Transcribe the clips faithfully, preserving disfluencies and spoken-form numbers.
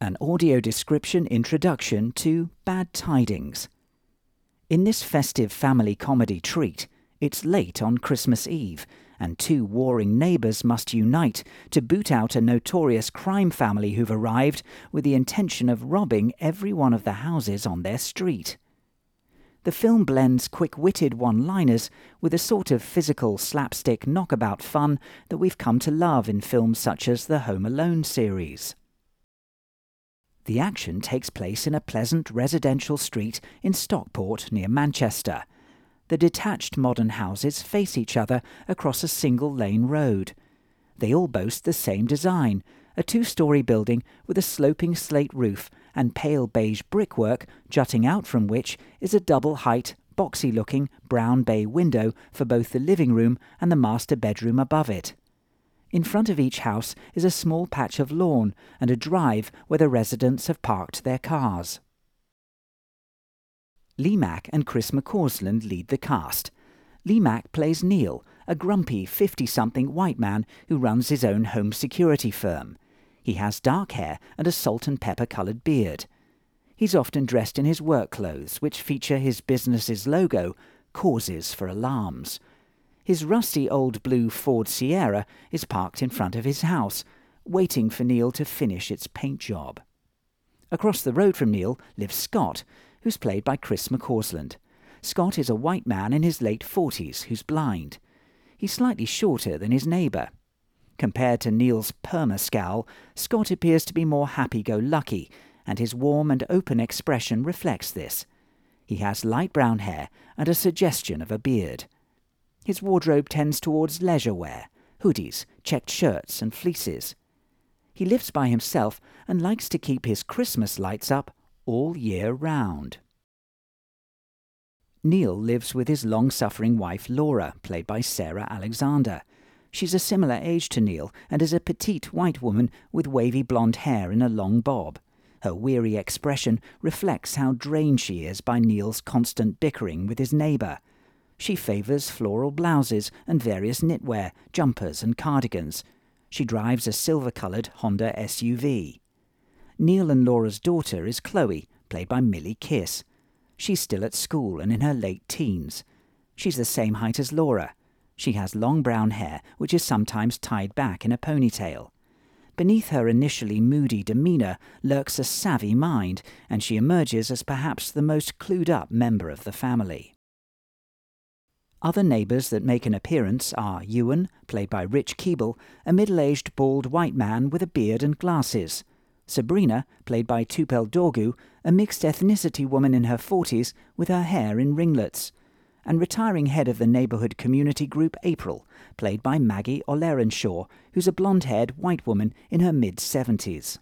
An audio description introduction to Bad Tidings. In this festive family comedy treat, it's late on Christmas Eve, and two warring neighbours must unite to boot out a notorious crime family who've arrived with the intention of robbing every one of the houses on their street. The film blends quick-witted one-liners with a sort of physical slapstick knockabout fun that we've come to love in films such as the Home Alone series. The action takes place in a pleasant residential street in Stockport near Manchester. The detached modern houses face each other across a single-lane road. They all boast the same design, a two-storey building with a sloping slate roof and pale beige brickwork jutting out from which is a double-height, boxy-looking brown bay window for both the living room and the master bedroom above it. In front of each house is a small patch of lawn and a drive where the residents have parked their cars. Lee Mack and Chris McCausland lead the cast. Lee Mack plays Neil, a grumpy fifty-something white man who runs his own home security firm. He has dark hair and a salt and pepper-coloured beard. He's often dressed in his work clothes, which feature his business's logo, Causes for Alarms. His rusty old blue Ford Sierra is parked in front of his house, waiting for Neil to finish its paint job. Across the road from Neil lives Scott, who's played by Chris McCausland. Scott is a white man in his late forties who's blind. He's slightly shorter than his neighbour. Compared to Neil's perma-scowl, Scott appears to be more happy-go-lucky, and his warm and open expression reflects this. He has light brown hair and a suggestion of a beard. His wardrobe tends towards leisure wear, hoodies, checked shirts and fleeces. He lives by himself and likes to keep his Christmas lights up all year round. Neil lives with his long-suffering wife Laura, played by Sarah Alexander. She's a similar age to Neil and is a petite white woman with wavy blonde hair in a long bob. Her weary expression reflects how drained she is by Neil's constant bickering with his neighbour. She favours floral blouses and various knitwear, jumpers and cardigans. She drives a silver-coloured Honda S U V. Neil and Laura's daughter is Chloe, played by Millie Kiss. She's still at school and in her late teens. She's the same height as Laura. She has long brown hair, which is sometimes tied back in a ponytail. Beneath her initially moody demeanour lurks a savvy mind, and she emerges as perhaps the most clued-up member of the family. Other neighbours that make an appearance are Ewan, played by Rich Keeble, a middle-aged bald white man with a beard and glasses. Sabrina, played by Tupel Dorgu, a mixed ethnicity woman in her forties with her hair in ringlets. And retiring head of the neighbourhood community group April, played by Maggie O'Lerenshaw, who's a blonde-haired white woman in her mid-seventies.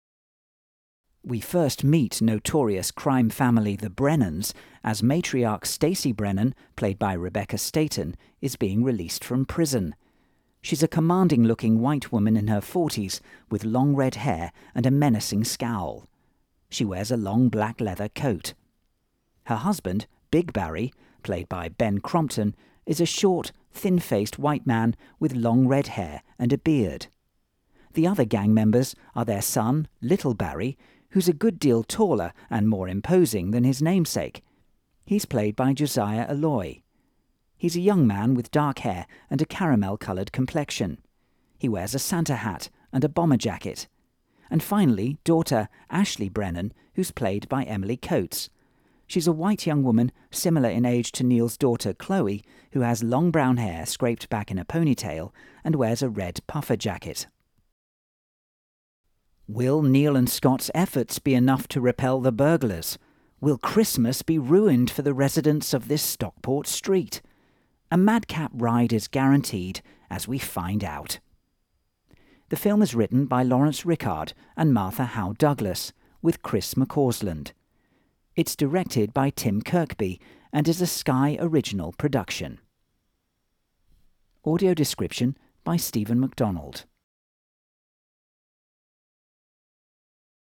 We first meet notorious crime family the Brennans as matriarch Stacey Brennan, played by Rebecca Staten, is being released from prison. She's a commanding-looking white woman in her forties with long red hair and a menacing scowl. She wears a long black leather coat. Her husband, Big Barry, played by Ben Crompton, is a short, thin-faced white man with long red hair and a beard. The other gang members are their son, Little Barry, who's a good deal taller and more imposing than his namesake. He's played by Josiah Alloy. He's a young man with dark hair and a caramel-coloured complexion. He wears a Santa hat and a bomber jacket. And finally, daughter Ashley Brennan, who's played by Emily Coates. She's a white young woman, similar in age to Neil's daughter Chloe, who has long brown hair scraped back in a ponytail and wears a red puffer jacket. Will Neil and Scott's efforts be enough to repel the burglars? Will Christmas be ruined for the residents of this Stockport street? A madcap ride is guaranteed, as we find out. The film is written by Lawrence Rickard and Martha Howe Douglas, with Chris McCausland. It's directed by Tim Kirkby and is a Sky Original production. Audio description by Stephen MacDonald.